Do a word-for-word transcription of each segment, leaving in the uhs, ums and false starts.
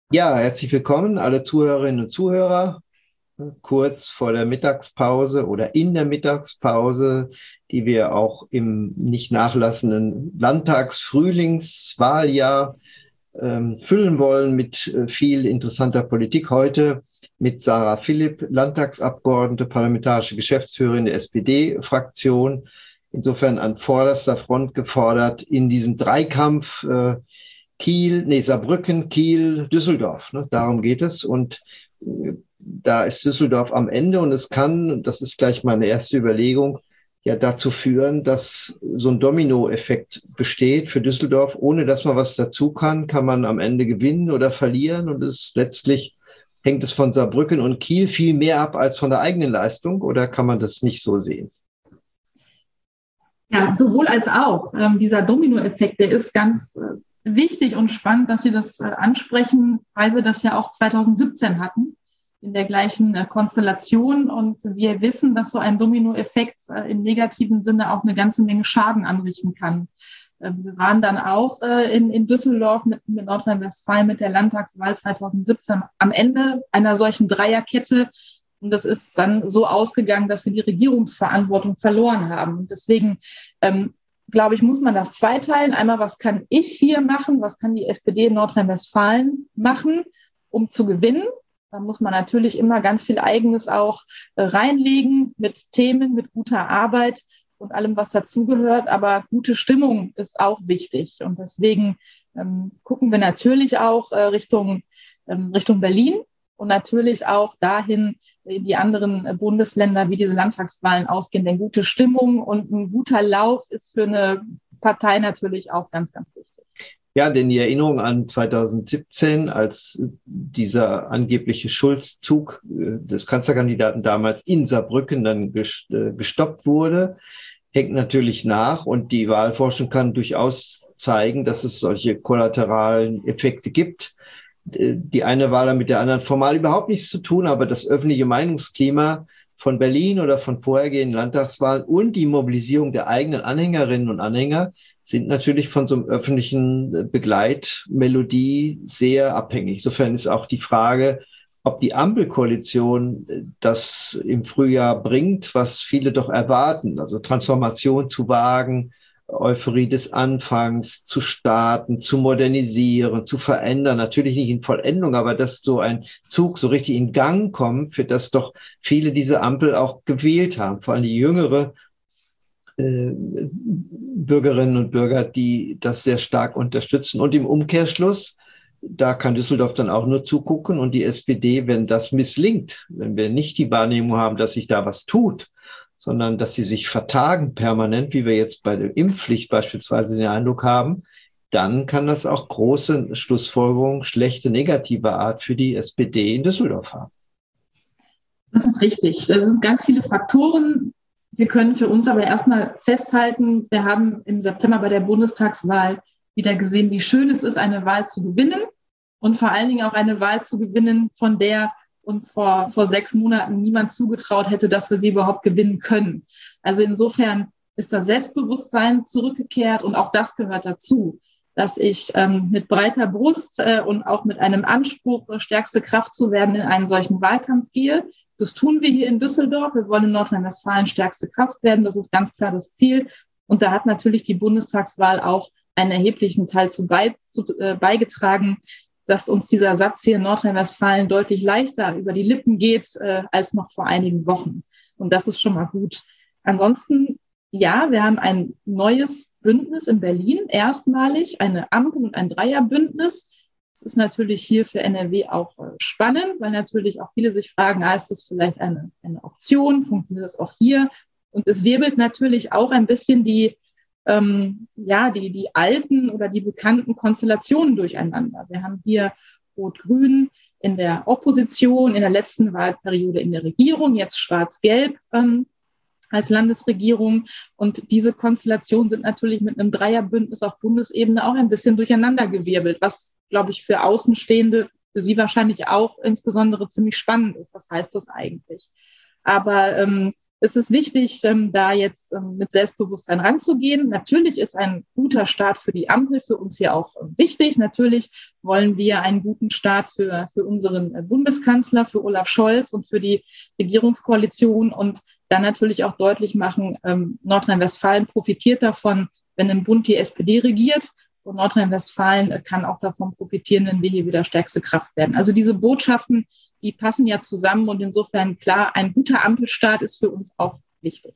Ja, herzlich willkommen, alle Zuhörerinnen und Zuhörer, kurz vor der Mittagspause oder in der Mittagspause, die wir auch im nicht nachlassenden Landtagsfrühlingswahljahr ähm, füllen wollen mit äh, viel interessanter Politik. Heute mit Sarah Philipp, Landtagsabgeordnete, parlamentarische Geschäftsführerin der S P D-Fraktion. Insofern an vorderster Front gefordert in diesem Dreikampf äh, Kiel, nee, Saarbrücken, Kiel, Düsseldorf. Ne? Darum geht es. Und äh, da ist Düsseldorf am Ende und es kann, das ist gleich meine erste Überlegung, ja dazu führen, dass so ein Dominoeffekt besteht für Düsseldorf. Ohne dass man was dazu kann, kann man am Ende gewinnen oder verlieren. Und es letztlich hängt es von Saarbrücken und Kiel viel mehr ab als von der eigenen Leistung. Oder kann man das nicht so sehen? Ja, sowohl als auch. Ähm, dieser Dominoeffekt, der ist ganz äh, wichtig und spannend, dass Sie das äh, ansprechen, weil wir das ja auch zwanzig siebzehn hatten, in der gleichen äh, Konstellation. Und wir wissen, dass so ein Dominoeffekt äh, im negativen Sinne auch eine ganze Menge Schaden anrichten kann. Äh, wir waren dann auch äh, in, in Düsseldorf mit, mit Nordrhein-Westfalen mit der Landtagswahl zwanzig siebzehn am Ende einer solchen Dreierkette. Und das ist dann so ausgegangen, dass wir die Regierungsverantwortung verloren haben. Und deswegen, ähm, glaube ich, muss man das zweiteilen. Einmal, was kann ich hier machen? Was kann die S P D in Nordrhein-Westfalen machen, um zu gewinnen? Da muss man natürlich immer ganz viel Eigenes auch äh, reinlegen mit Themen, mit guter Arbeit und allem, was dazugehört. Aber gute Stimmung ist auch wichtig. Und deswegen ähm, gucken wir natürlich auch äh, Richtung, ähm, Richtung Berlin. Und natürlich auch dahin in die anderen Bundesländer, wie diese Landtagswahlen ausgehen. Denn gute Stimmung und ein guter Lauf ist für eine Partei natürlich auch ganz, ganz wichtig. Ja, denn die Erinnerung an zwanzig siebzehn, als dieser angebliche Schulzzug des Kanzlerkandidaten damals in Saarbrücken dann gestoppt wurde, hängt natürlich nach. Und die Wahlforschung kann durchaus zeigen, dass es solche kollateralen Effekte gibt. Die eine Wahl hat mit der anderen formal überhaupt nichts zu tun, aber das öffentliche Meinungsklima von Berlin oder von vorhergehenden Landtagswahlen und die Mobilisierung der eigenen Anhängerinnen und Anhänger sind natürlich von so einem öffentlichen Begleitmelodie sehr abhängig. Insofern ist auch die Frage, ob die Ampelkoalition das im Frühjahr bringt, was viele doch erwarten, also Transformation zu wagen, Euphorie des Anfangs zu starten, zu modernisieren, zu verändern. Natürlich nicht in Vollendung, aber dass so ein Zug so richtig in Gang kommt, für das doch viele diese Ampel auch gewählt haben. Vor allem die jüngere äh, Bürgerinnen und Bürger, die das sehr stark unterstützen. Und im Umkehrschluss, da kann Düsseldorf dann auch nur zugucken und die S P D, wenn das misslingt, wenn wir nicht die Wahrnehmung haben, dass sich da was tut, sondern dass sie sich vertagen permanent, wie wir jetzt bei der Impfpflicht beispielsweise den Eindruck haben, dann kann das auch große Schlussfolgerungen, schlechte, negative Art für die S P D in Düsseldorf haben. Das ist richtig. Das sind ganz viele Faktoren. Wir können für uns aber erstmal festhalten, wir haben im September bei der Bundestagswahl wieder gesehen, wie schön es ist, eine Wahl zu gewinnen und vor allen Dingen auch eine Wahl zu gewinnen, von der uns vor, vor sechs Monaten niemand zugetraut hätte, dass wir sie überhaupt gewinnen können. Also insofern ist das Selbstbewusstsein zurückgekehrt und auch das gehört dazu, dass ich ähm, mit breiter Brust äh, und auch mit einem Anspruch, äh, stärkste Kraft zu werden, in einen solchen Wahlkampf gehe. Das tun wir hier in Düsseldorf. Wir wollen in Nordrhein-Westfalen stärkste Kraft werden. Das ist ganz klar das Ziel. Und da hat natürlich die Bundestagswahl auch einen erheblichen Teil zu, bei, zu äh, beigetragen, dass uns dieser Satz hier in Nordrhein-Westfalen deutlich leichter über die Lippen geht äh, als noch vor einigen Wochen. Und das ist schon mal gut. Ansonsten, ja, wir haben ein neues Bündnis in Berlin, erstmalig eine Ampel- und ein Dreierbündnis. Das ist natürlich hier für N R W auch äh, spannend, weil natürlich auch viele sich fragen, ah, ist das vielleicht eine, eine Option? Funktioniert das auch hier? Und es wirbelt natürlich auch ein bisschen die Ähm, ja, die, die alten oder die bekannten Konstellationen durcheinander. Wir haben hier Rot-Grün in der Opposition, in der letzten Wahlperiode in der Regierung, jetzt Schwarz-Gelb ähm, als Landesregierung. Und diese Konstellationen sind natürlich mit einem Dreierbündnis auf Bundesebene auch ein bisschen durcheinandergewirbelt, was, glaube ich, für Außenstehende, für Sie wahrscheinlich auch insbesondere ziemlich spannend ist. Was heißt das eigentlich? Aber ähm, es ist wichtig, ähm, da jetzt ähm, mit Selbstbewusstsein ranzugehen. Natürlich ist ein guter Start für die Ampel für uns hier auch ähm, wichtig. Natürlich wollen wir einen guten Start für, für unseren äh, Bundeskanzler, für Olaf Scholz und für die Regierungskoalition und dann natürlich auch deutlich machen, ähm, Nordrhein-Westfalen profitiert davon, wenn im Bund die S P D regiert. Und Nordrhein-Westfalen äh, kann auch davon profitieren, wenn wir hier wieder stärkste Kraft werden. Also diese Botschaften, die passen ja zusammen und insofern klar, ein guter Ampelstart ist für uns auch wichtig.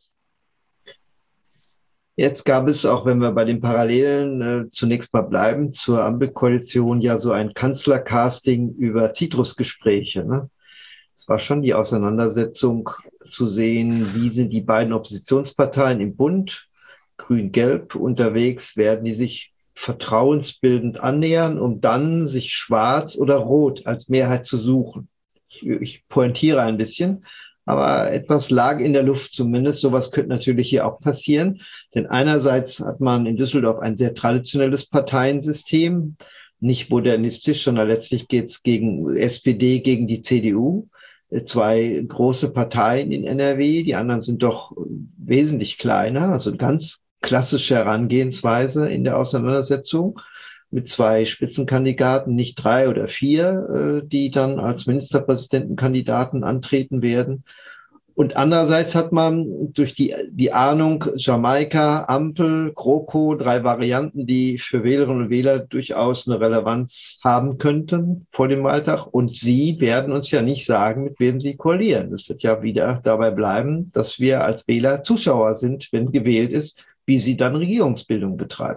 Jetzt gab es, auch wenn wir bei den Parallelen äh, zunächst mal bleiben, zur Ampelkoalition ja so ein Kanzlercasting über Zitrusgespräche. Ne? Es war schon die Auseinandersetzung zu sehen, wie sind die beiden Oppositionsparteien im Bund, Grün-Gelb, unterwegs, werden die sich vertrauensbildend annähern, um dann sich Schwarz oder Rot als Mehrheit zu suchen. Ich, ich pointiere ein bisschen, aber etwas lag in der Luft zumindest. Sowas könnte natürlich hier auch passieren, denn einerseits hat man in Düsseldorf ein sehr traditionelles Parteiensystem, nicht modernistisch, sondern letztlich geht es gegen S P D, gegen die C D U. Zwei große Parteien in N R W, die anderen sind doch wesentlich kleiner, also ganz klassische Herangehensweise in der Auseinandersetzung mit zwei Spitzenkandidaten, nicht drei oder vier, die dann als Ministerpräsidentenkandidaten antreten werden. Und andererseits hat man durch die, die Ahnung Jamaika, Ampel, GroKo, drei Varianten, die für Wählerinnen und Wähler durchaus eine Relevanz haben könnten vor dem Wahltag. Und sie werden uns ja nicht sagen, mit wem sie koalieren. Es wird ja wieder dabei bleiben, dass wir als Wähler Zuschauer sind, wenn gewählt ist, wie sie dann Regierungsbildung betreiben.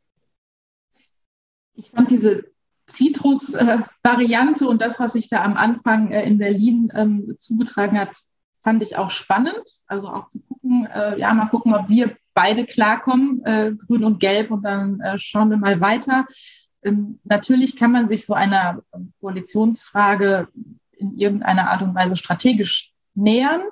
Ich fand diese Zitrus-Variante äh, und das, was sich da am Anfang äh, in Berlin ähm, zugetragen hat, fand ich auch spannend. Also auch zu gucken, äh, ja, mal gucken, ob wir beide klarkommen, äh, Grün und Gelb, und dann äh, schauen wir mal weiter. Ähm, natürlich kann man sich so einer Koalitionsfrage in irgendeiner Art und Weise strategisch nähern.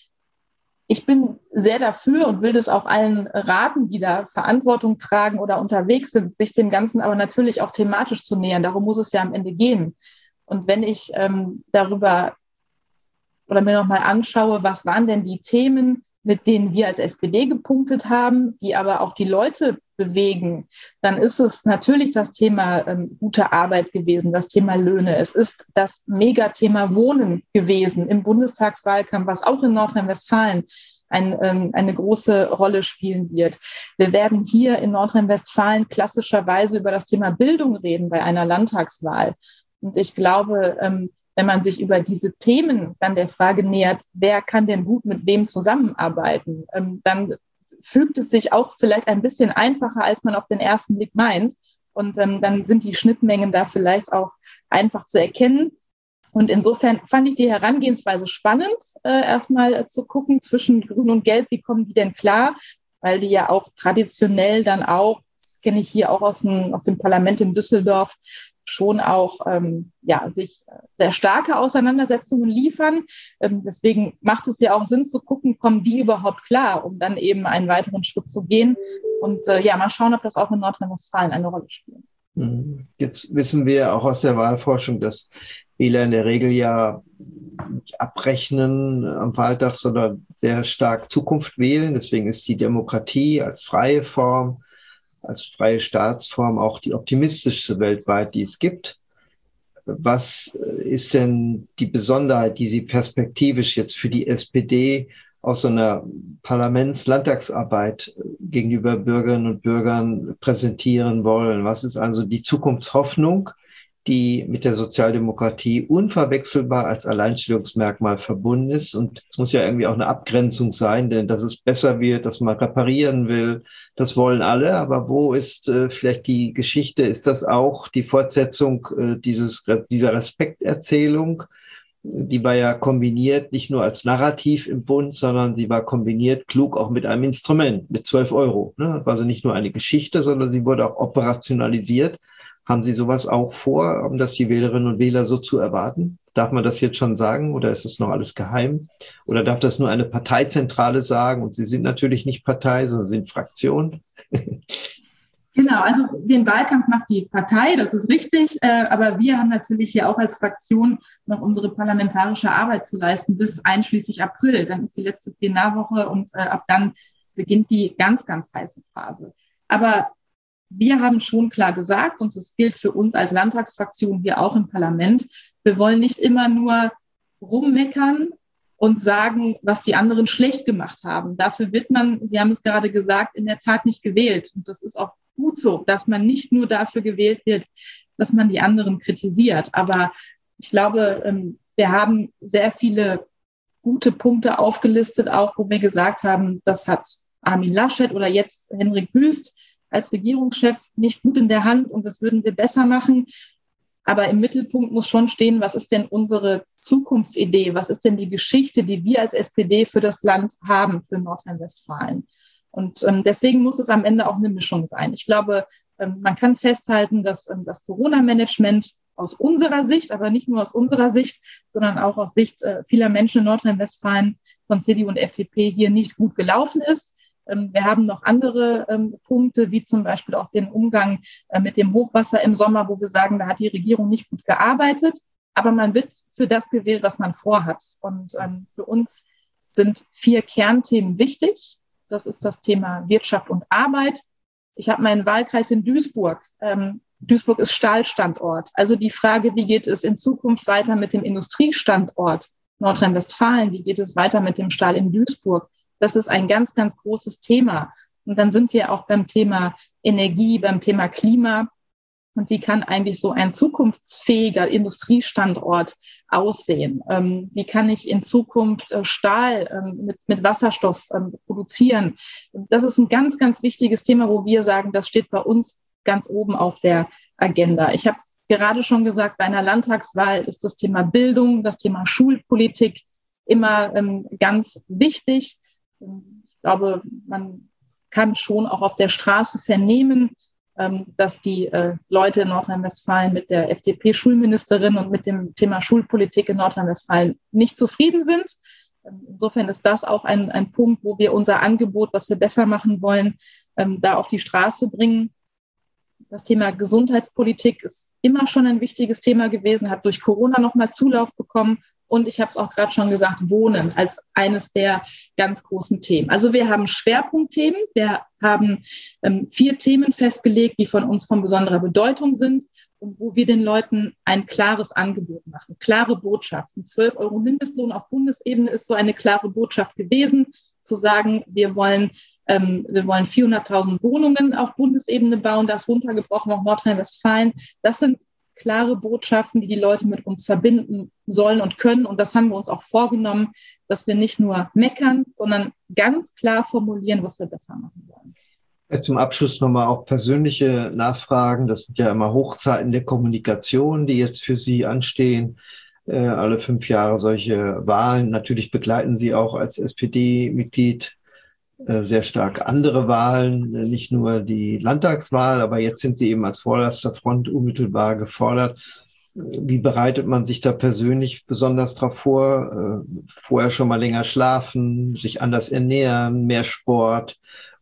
Ich bin sehr dafür und will das auch allen raten, die da Verantwortung tragen oder unterwegs sind, sich dem Ganzen aber natürlich auch thematisch zu nähern. Darum muss es ja am Ende gehen. Und wenn ich ähm, darüber oder mir nochmal anschaue, was waren denn die Themen, mit denen wir als S P D gepunktet haben, die aber auch die Leute bewegen, dann ist es natürlich das Thema ähm, gute Arbeit gewesen, das Thema Löhne. Es ist das Megathema Wohnen gewesen im Bundestagswahlkampf, was auch in Nordrhein-Westfalen ein, ähm, eine große Rolle spielen wird. Wir werden hier in Nordrhein-Westfalen klassischerweise über das Thema Bildung reden bei einer Landtagswahl. Und ich glaube, ähm, wenn man sich über diese Themen dann der Frage nähert, wer kann denn gut mit wem zusammenarbeiten, ähm, dann fügt es sich auch vielleicht ein bisschen einfacher, als man auf den ersten Blick meint. Und ähm, dann sind die Schnittmengen da vielleicht auch einfach zu erkennen. Und insofern fand ich die Herangehensweise spannend, äh, erstmal äh, zu gucken zwischen Grün und Gelb, wie kommen die denn klar, weil die ja auch traditionell dann auch, das kenne ich hier auch aus dem, aus dem Parlament in Düsseldorf, schon auch ähm, ja, sich sehr starke Auseinandersetzungen liefern. Ähm, deswegen macht es ja auch Sinn zu gucken, kommen die überhaupt klar, um dann eben einen weiteren Schritt zu gehen. Und äh, ja, mal schauen, ob das auch in Nordrhein-Westfalen eine Rolle spielt. Jetzt wissen wir auch aus der Wahlforschung, dass Wähler in der Regel ja nicht abrechnen am Wahltag, sondern sehr stark Zukunft wählen. Deswegen ist die Demokratie als freie Form, als freie Staatsform auch die optimistischste weltweit, die es gibt. Was ist denn die Besonderheit, die Sie perspektivisch jetzt für die S P D aus so einer Parlaments-Landtagsarbeit gegenüber Bürgerinnen und Bürgern präsentieren wollen? Was ist also die Zukunftshoffnung, die mit der Sozialdemokratie unverwechselbar als Alleinstellungsmerkmal verbunden ist? Und es muss ja irgendwie auch eine Abgrenzung sein, denn dass es besser wird, dass man reparieren will, das wollen alle. Aber wo ist äh, vielleicht die Geschichte? Ist das auch die Fortsetzung äh, dieses, dieser Respekterzählung? Die war ja kombiniert, nicht nur als Narrativ im Bund, sondern sie war kombiniert klug auch mit einem Instrument, mit zwölf Euro. Ne? Also nicht nur eine Geschichte, sondern sie wurde auch operationalisiert. Haben Sie sowas auch vor, um das die Wählerinnen und Wähler so zu erwarten? Darf man das jetzt schon sagen oder ist es noch alles geheim? Oder darf das nur eine Parteizentrale sagen? Und Sie sind natürlich nicht Partei, sondern sind Fraktion. Genau, also den Wahlkampf macht die Partei, das ist richtig, äh, aber wir haben natürlich hier auch als Fraktion noch unsere parlamentarische Arbeit zu leisten bis einschließlich April. Dann ist die letzte Plenarwoche und äh, ab dann beginnt die ganz, ganz heiße Phase. Aber wir haben schon klar gesagt, und das gilt für uns als Landtagsfraktion hier auch im Parlament, wir wollen nicht immer nur rummeckern und sagen, was die anderen schlecht gemacht haben. Dafür wird man, Sie haben es gerade gesagt, in der Tat nicht gewählt. Und das ist auch gut so, dass man nicht nur dafür gewählt wird, dass man die anderen kritisiert. Aber ich glaube, wir haben sehr viele gute Punkte aufgelistet, auch wo wir gesagt haben, das hat Armin Laschet oder jetzt Hendrik Wüst als Regierungschef nicht gut in der Hand und das würden wir besser machen. Aber im Mittelpunkt muss schon stehen, was ist denn unsere Zukunftsidee? Was ist denn die Geschichte, die wir als S P D für das Land haben, für Nordrhein-Westfalen? Und ähm, deswegen muss es am Ende auch eine Mischung sein. Ich glaube, ähm, man kann festhalten, dass ähm, das Corona-Management aus unserer Sicht, aber nicht nur aus unserer Sicht, sondern auch aus Sicht äh, vieler Menschen in Nordrhein-Westfalen von C D U und F D P hier nicht gut gelaufen ist. Wir haben noch andere ähm, Punkte, wie zum Beispiel auch den Umgang äh, mit dem Hochwasser im Sommer, wo wir sagen, da hat die Regierung nicht gut gearbeitet. Aber man wird für das gewählt, was man vorhat. Und ähm, für uns sind vier Kernthemen wichtig. Das ist das Thema Wirtschaft und Arbeit. Ich habe meinen Wahlkreis in Duisburg. Ähm, Duisburg ist Stahlstandort. Also die Frage, wie geht es in Zukunft weiter mit dem Industriestandort Nordrhein-Westfalen? Wie geht es weiter mit dem Stahl in Duisburg? Das ist ein ganz, ganz großes Thema. Und dann sind wir auch beim Thema Energie, beim Thema Klima. Und wie kann eigentlich so ein zukunftsfähiger Industriestandort aussehen? Ähm, wie kann ich in Zukunft äh, Stahl ähm, mit, mit Wasserstoff ähm, produzieren? Das ist ein ganz, ganz wichtiges Thema, wo wir sagen, das steht bei uns ganz oben auf der Agenda. Ich habe es gerade schon gesagt, bei einer Landtagswahl ist das Thema Bildung, das Thema Schulpolitik immer ähm, ganz wichtig. Ich glaube, man kann schon auch auf der Straße vernehmen, dass die Leute in Nordrhein-Westfalen mit der F D P-Schulministerin und mit dem Thema Schulpolitik in Nordrhein-Westfalen nicht zufrieden sind. Insofern ist das auch ein, ein Punkt, wo wir unser Angebot, was wir besser machen wollen, da auf die Straße bringen. Das Thema Gesundheitspolitik ist immer schon ein wichtiges Thema gewesen, hat durch Corona nochmal Zulauf bekommen. Und ich habe es auch gerade schon gesagt, Wohnen als eines der ganz großen Themen. Also wir haben Schwerpunktthemen, wir haben ähm, vier Themen festgelegt, die von uns von besonderer Bedeutung sind und wo wir den Leuten ein klares Angebot machen, klare Botschaften. zwölf Euro Mindestlohn auf Bundesebene ist so eine klare Botschaft gewesen, zu sagen, wir wollen, ähm, wir wollen vierhunderttausend Wohnungen auf Bundesebene bauen, das runtergebrochen auf Nordrhein-Westfalen. Das sind klare Botschaften, die die Leute mit uns verbinden sollen und können. Und das haben wir uns auch vorgenommen, dass wir nicht nur meckern, sondern ganz klar formulieren, was wir besser machen wollen. Zum Abschluss nochmal auch persönliche Nachfragen. Das sind ja immer Hochzeiten der Kommunikation, die jetzt für Sie anstehen. Äh, alle fünf Jahre solche Wahlen. Natürlich begleiten Sie auch als S P D-Mitglied sehr stark andere Wahlen, nicht nur die Landtagswahl, aber jetzt sind Sie eben als vorderster Front unmittelbar gefordert. Wie bereitet man sich da persönlich besonders drauf vor? Vorher schon mal länger schlafen, sich anders ernähren, mehr Sport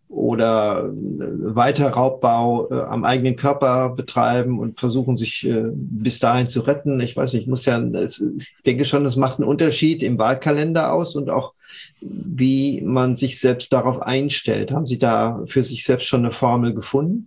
oder weiter Raubbau am eigenen Körper betreiben und versuchen, sich bis dahin zu retten? Ich weiß nicht, muss ja, ich denke schon, es macht einen Unterschied im Wahlkalender aus und auch wie man sich selbst darauf einstellt. Haben Sie da für sich selbst schon eine Formel gefunden?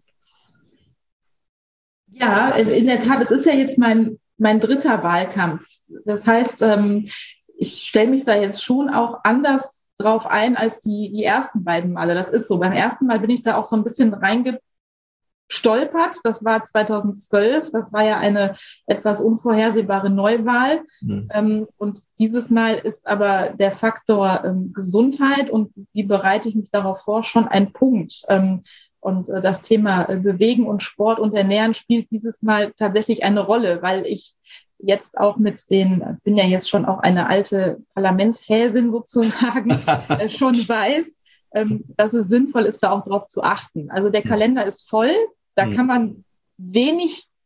Ja, in der Tat, es ist ja jetzt mein, mein dritter Wahlkampf. Das heißt, ich stelle mich da jetzt schon auch anders drauf ein als die, die ersten beiden Male. Das ist so. Beim ersten Mal bin ich da auch so ein bisschen reingestolpert. Das war zweitausendzwölf. Das war ja eine etwas unvorhersehbare Neuwahl. Mhm. Und dieses Mal ist aber der Faktor ähm, Gesundheit und wie bereite ich mich darauf vor, schon ein Punkt. Ähm, und äh, das Thema äh, Bewegen und Sport und Ernähren spielt dieses Mal tatsächlich eine Rolle, weil ich jetzt auch mit den, bin ja jetzt schon auch eine alte Parlamentshäsin sozusagen, äh, schon weiß, ähm, dass es sinnvoll ist, da auch drauf zu achten. Also der Kalender ist voll, da kann man wenig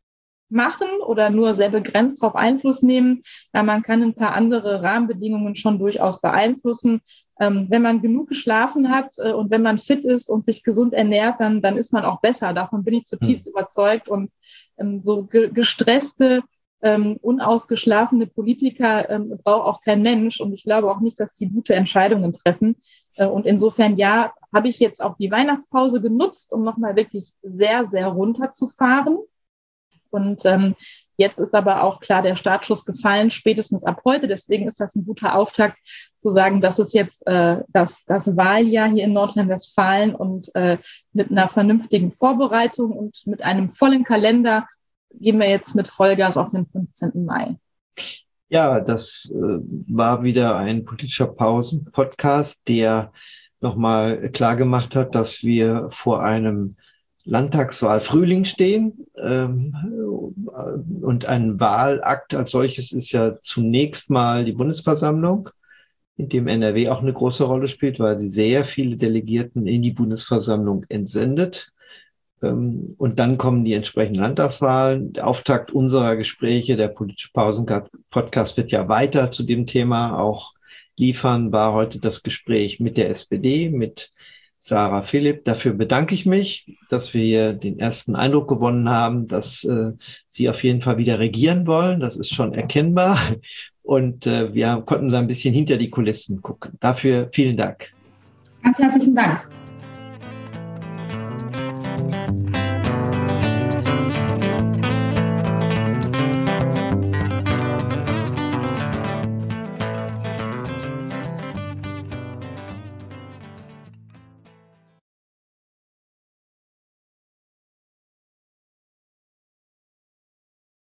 machen oder nur sehr begrenzt darauf Einfluss nehmen. Ja, man kann ein paar andere Rahmenbedingungen schon durchaus beeinflussen. Ähm, wenn man genug geschlafen hat äh, und wenn man fit ist und sich gesund ernährt, dann, dann ist man auch besser. Davon bin ich zutiefst mhm. überzeugt. Und ähm, so ge- gestresste, ähm, unausgeschlafene Politiker ähm, braucht auch kein Mensch. Und ich glaube auch nicht, dass die gute Entscheidungen treffen. Äh, und insofern, ja, habe ich jetzt auch die Weihnachtspause genutzt, um nochmal wirklich sehr, sehr runterzufahren. Und ähm, jetzt ist aber auch klar der Startschuss gefallen, spätestens ab heute. Deswegen ist das ein guter Auftakt zu sagen, das ist jetzt äh, das, das Wahljahr hier in Nordrhein-Westfalen und äh, mit einer vernünftigen Vorbereitung und mit einem vollen Kalender gehen wir jetzt mit Vollgas auf den fünfzehnten Mai. Ja, das äh, war wieder ein politischer Pausen-Podcast, der nochmal klar gemacht hat, dass wir vor einem Landtagswahl-Frühling stehen. Ähm, und ein Wahlakt als solches ist ja zunächst mal die Bundesversammlung, in dem N R W auch eine große Rolle spielt, weil sie sehr viele Delegierten in die Bundesversammlung entsendet. Ähm, und dann kommen die entsprechenden Landtagswahlen. Der Auftakt unserer Gespräche, der politische Pausen-Podcast wird ja weiter zu dem Thema auch liefern, war heute das Gespräch mit der S P D, mit Sarah Philipp. Dafür bedanke ich mich, dass wir hier den ersten Eindruck gewonnen haben, dass äh, Sie auf jeden Fall wieder regieren wollen. Das ist schon erkennbar. Und äh, wir konnten da ein bisschen hinter die Kulissen gucken. Dafür vielen Dank. Ganz herzlichen Dank.